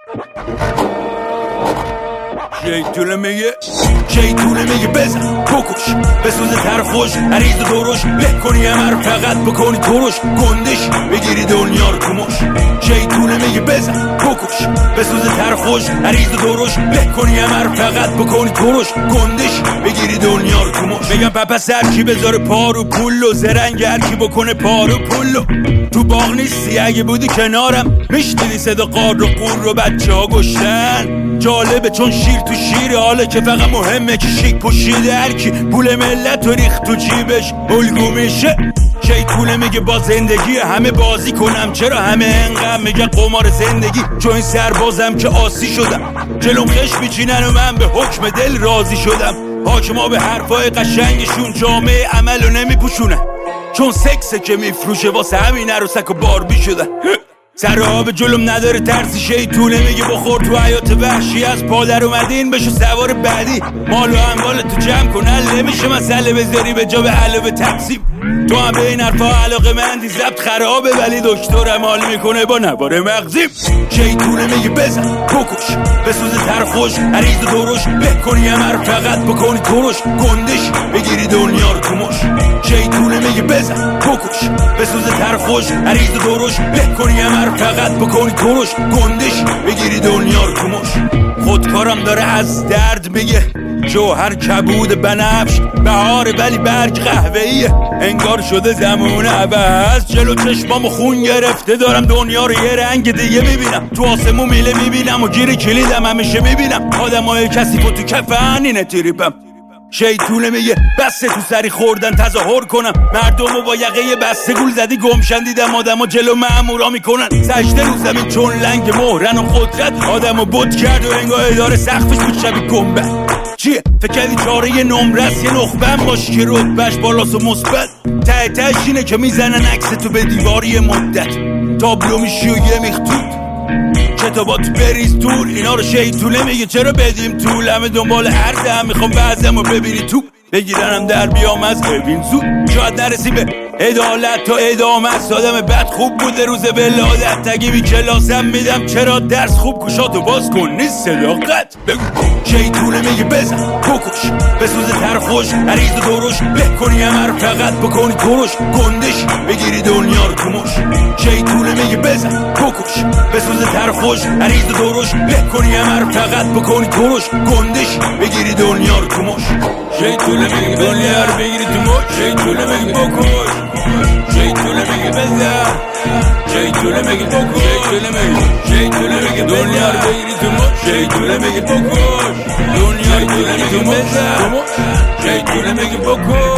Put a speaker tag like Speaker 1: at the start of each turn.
Speaker 1: شیطونه میگه بزن بکش بسوزه تر خوش عریض و درش له کنی همه رو فقط بکنی ترش گندش بگیری دنیا رو کمش. شیطونه میگه بزن بکش بسوزه تر خوش عریض و درش له کنی همه رو فقط بکنی ترش گندش بگیری دنیا رو کمش. میگم پپس هر کی بذاره پارو پولو زرنگ هر کی بکنه پارو پولو. تو باغ نیستی اگه بودی کنارم میشنیدی صدا قار و قور رو بچه ها گشتن. جالبه چون شیر تو شیره حاله که فقط مهمه که شیک پوشیده هر کی پول ملت و ریخت تو جیبش الگو میشه. شیطونه میگه با زندگی همه بازی کنم چرا همه انقدر میگه قمار زندگی چون این سربازم که آسی شدم جلوم خش میچینن و من به حکم دل راضی شدم. حاکما به حرفای قشنگشون جامعه عملو نمیپوشونن چون سکسه که میفروشه واسه همین عروسک و باربی شدن. سر آب جلوم نداره ترسی شیطونه میگه بخور تو حیات وحشی از پادر اومدین بشو سوار بعدی مال و اموال تو جمع کن حل نمیشه مسئله بذاری به جا به علاوه تقسیم. تو هم به این حرفا علاقه مندی ضبط خرابه ولی دکترم حال میکنه با نوار مغزیم. شیطونه میگه بزن بکش بسوزه تر خوش عریض و درش له کنی همه رو فقط بکنی ترش گندش بگیری دنیا رو کمش. شیطونه میگه بزن بکش بسوزه تر خوش عریض و درش له کنی همه رو فقط بکنی ترش گندش بگیری دنیا رو کمش. خودکارم داره از درد میگه جوهر کبود بنفش بهاره ولی برگ قهوه‌ایه انگار شده زمان عوض. جلو چشمامو خون گرفته دارم دنیا رو یه رنگ دیگه میبینم تو آسمون میله میبینم و گیر کلیدم همیشه میبینم آدمای کثیف و تو کفن اینه تریپم. شیطونه میگه بسته تو سری خوردن تظاهر کنم مردمو با یقه بسته گول زدی گمشن دیدم آدمو جلو مامورا میکنن سجده رو زمین چون لنگ مهرن و قدرت آدمو بت کرد و انگار اداره سقفش بود شبیه گنبد. چیه فکر کردی چاره یه نمرس یه نخبم باش که رتبهش بالاست و مثبت ته تهش اینه که میزنن عکس تو به دیواری مدت تابلو میشی و یه میختود کتابات بریز دور. اینا رو شیطونه میگه چرا بدیم طول همه دنبال عرض هم میخوام بعضم رو ببینی تو بگیرنم در بیام از ببین زود شاید نرسی به عدالت تا ادامه است. آدم بد خوب بوده روز ولادت تگی بی کلاسم میدم چرا درس خوب کشاتو باز کن نیست صداقت بگو. شیطونه میگه بزن بکش بسوزه تر خوش عریض و درش له کنی همه رو فقط بکنی ترش گندش بگیری دنیا رو کمش. شیطونه میگه بزن بکش بسوزه تر خوش عریض و درش له کنی همه رو فقط بکنی ترش گندش بگیری دنیا رو کمش. شیطونه میگه دنیا رو بگیری تو مش. شیطونه میگه بکش شیطونه میگه بزن شیطونه میگه بکش شیطونه میگه دنیا رو بگیری تو مش. شیطونه میگه بکش دنیا رو بگیری تو مش. شیطونه میگه بکش